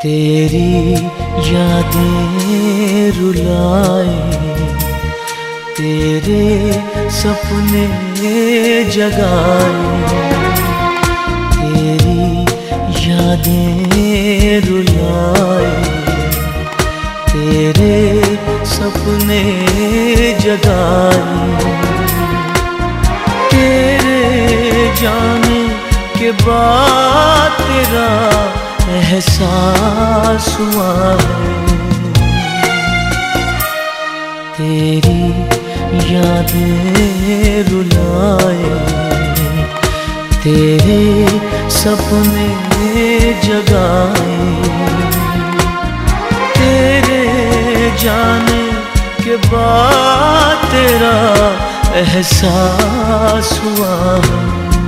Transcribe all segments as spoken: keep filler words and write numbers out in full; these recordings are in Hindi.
तेरी यादें रुलाए, तेरे सपने जगाए। तेरी यादें रुलाए, तेरे सपने जगाए। तेरे जाने के बाद तेरा एहसास हुआ है। तेरी यादें रुलाए, तेरे सपने जगाए। तेरे जाने के बाद तेरा एहसास हुआ है।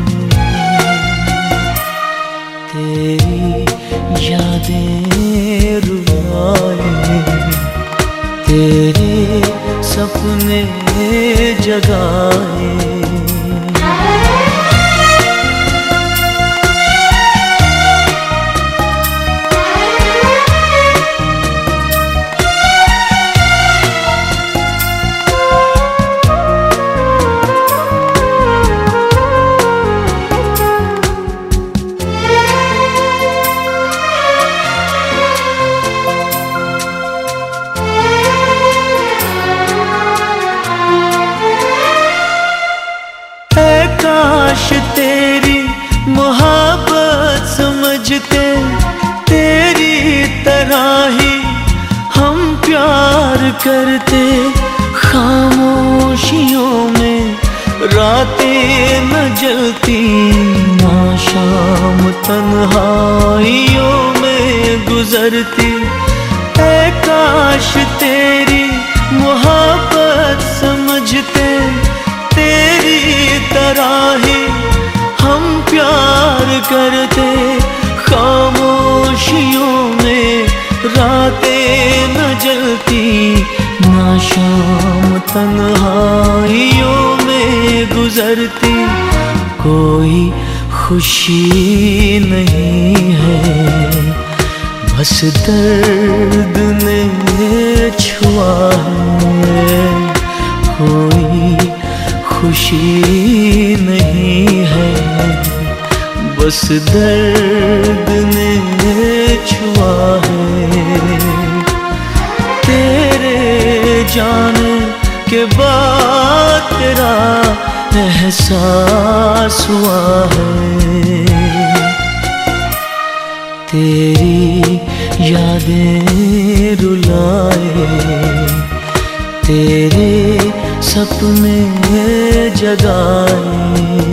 तेरी यादें रुलाए, तेरे सपने जगाए। काश तेरी मोहब्बत समझते, तेरी तरह ही हम प्यार करते। खामोशियों में रातें न जलती, ना शाम तन्हाइयों में गुजरती। ऐ काश तेरी मोहब्बत समझते, तेरी तरह ही हम प्यार करते। खामोशियों में रातें न जलती, ना शाम तन्हाइयों में गुजरती। कोई खुशी नहीं है, बस दर्द ने छुआ है। कोई खुशी नहीं है, बस दर्द ने छुआ है। तेरे जाने के बाद तेरा एहसास हुआ है। तेरी यादें रुलाए, तेरे सपने जगाए।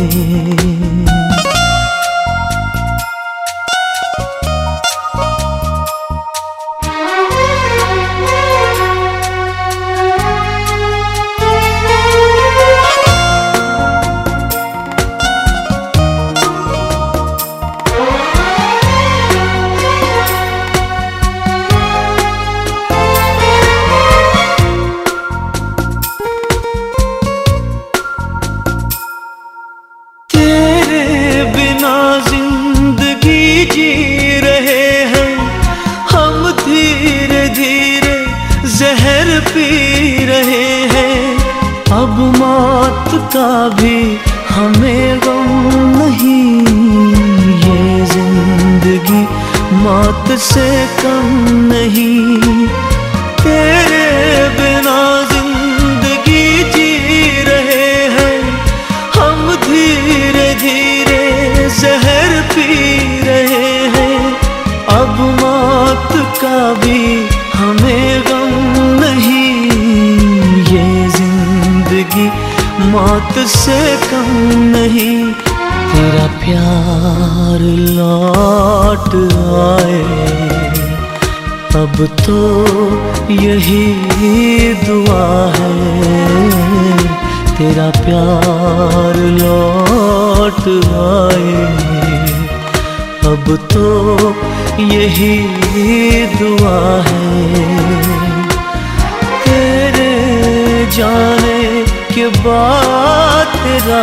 जहर पी रहे हैं, अब मौत का भी हमें गम नहीं। ये जिंदगी मौत से कम नहीं। तेरे बिना जिंदगी जी रहे हैं हम, धीरे धीरे जहर पी रहे हैं। अब मौत का भी हमें गम नहीं। ये जिंदगी मौत से कम नहीं। तेरा प्यार लौट आए, अब तो यही दुआ है। तेरा प्यार लौट आए, अब तो यही दुआ है। तेरे जाने के बाद तेरा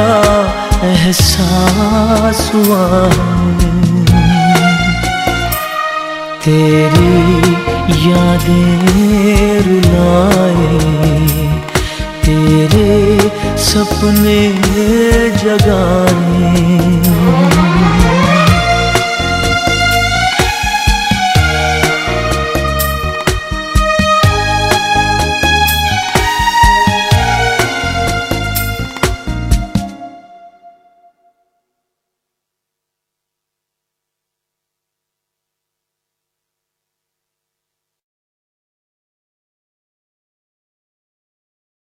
एहसास हुआ है। तेरी यादें रुलाए, तेरे सपने जगाए।